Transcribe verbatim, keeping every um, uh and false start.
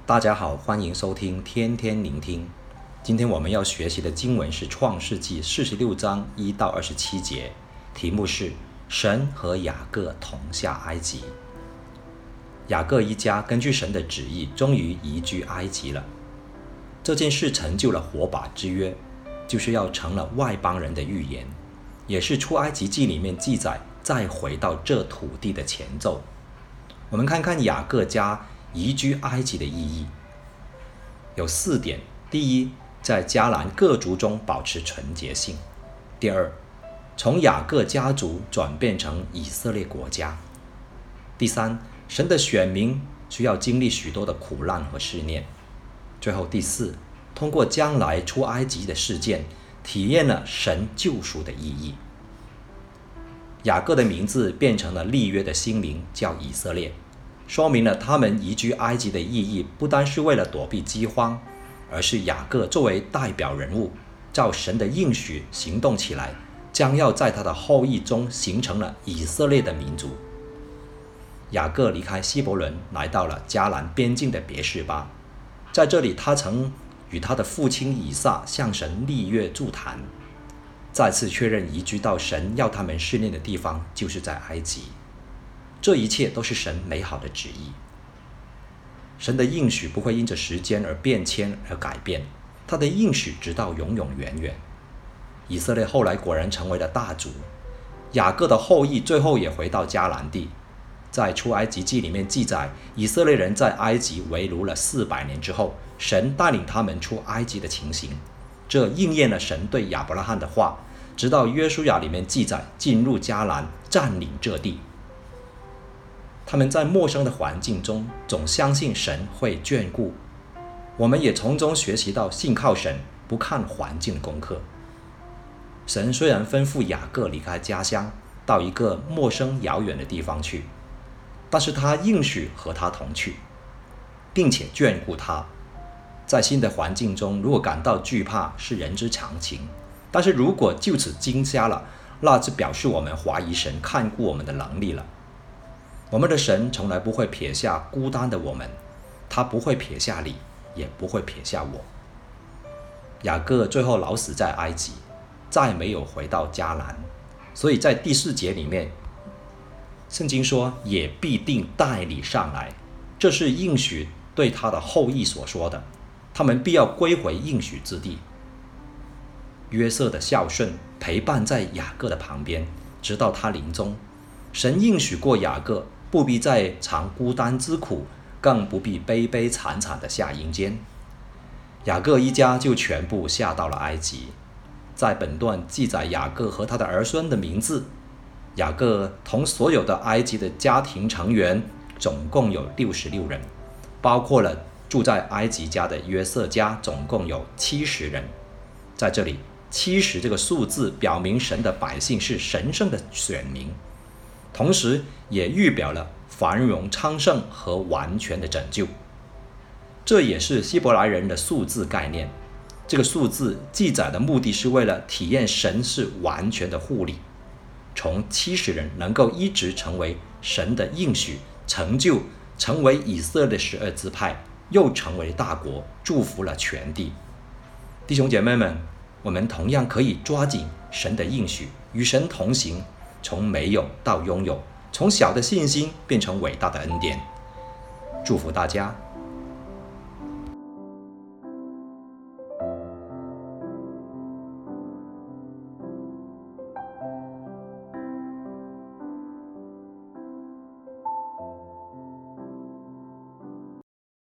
大家好，欢迎收听天天聆听。今天我们要学习的经文是创世纪四十六章一到二十七节，题目是神和雅各同下埃及。雅各一家根据神的旨意，终于移居埃及了。这件事成就了火把之约，就是要成了外邦人的预言，也是出埃及记里面记载再回到这土地的前奏。我们看看雅各家移居埃及的意义，有四点。第一，在迦南各族中保持纯洁性。第二，从雅各家族转变成以色列国家。第三，神的选民需要经历许多的苦难和试炼。最后第四，通过将来出埃及的事件，体验了神救赎的意义。雅各的名字变成了立约的新名，叫以色列，说明了他们移居埃及的意义，不单是为了躲避饥荒，而是雅各作为代表人物，照神的应许行动起来，将要在他的后裔中形成了以色列的民族。雅各离开希伯伦，来到了迦南边境的别是巴，在这里他曾与他的父亲以撒向神立约筑坛，再次确认移居到神要他们试炼的地方，就是在埃及。这一切都是神美好的旨意。神的应许不会因着时间而变迁而改变，他的应许直到永永远远。以色列后来果然成为了大族，雅各的后裔最后也回到迦南地。在出埃及记里面记载，以色列人在埃及为奴了四百年之后，神带领他们出埃及的情形，这应验了神对亚伯拉罕的话，直到约书亚里面记载进入迦南，占领这地。他们在陌生的环境中总相信神会眷顾，我们也从中学习到信靠神不看环境的功课。神虽然吩咐雅各离开家乡，到一个陌生遥远的地方去，但是他应许和他同去，并且眷顾他。在新的环境中，如果感到惧怕是人之常情，但是如果就此惊吓了，那就表示我们怀疑神看顾我们的能力了。我们的神从来不会撇下孤单的我们，他不会撇下你，也不会撇下我。雅各最后老死在埃及，再没有回到迦南，所以在第四节里面，圣经说也必定带你上来，这是应许对他的后裔所说的，他们必要归回应许之地。约瑟的孝顺陪伴在雅各的旁边，直到他临终。神应许过雅各，不必再尝孤单之苦，更不必悲悲惨惨的下阴间。雅各一家就全部下到了埃及。在本段记载雅各和他的儿孙的名字，雅各同所有的埃及的家庭成员总共有六十六人，包括了住在埃及家的约瑟家，总共有七十人。在这里七十这个数字表明神的百姓是神圣的选民，同时也预表了繁荣昌盛和完全的拯救。这也是希伯来人的数字概念，这个数字记载的目的是为了体验神是完全的护理。从七十人能够一直成为神的应许，成就成为以色列十二支派，又成为大国，祝福了全地。弟兄姐妹们，我们同样可以抓紧神的应许，与神同行，从没有到拥有，从小的信心变成伟大的恩典。祝福大家。